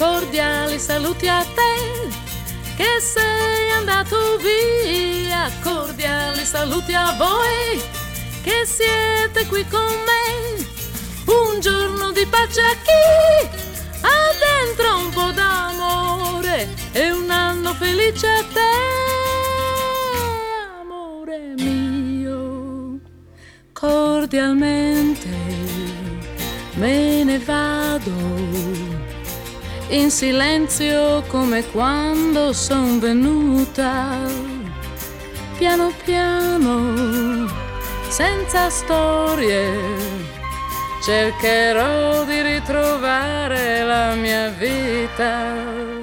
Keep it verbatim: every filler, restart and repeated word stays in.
cordiali saluti a te che sei andato via, cordiali saluti a voi che siete qui con me. Un giorno di pace a chi ha dentro un po' d'amore e un anno felice a te, amore mio. Cordialmente me ne vado in silenzio come quando son venuta, piano piano, senza storie, cercherò di ritrovare la mia vita.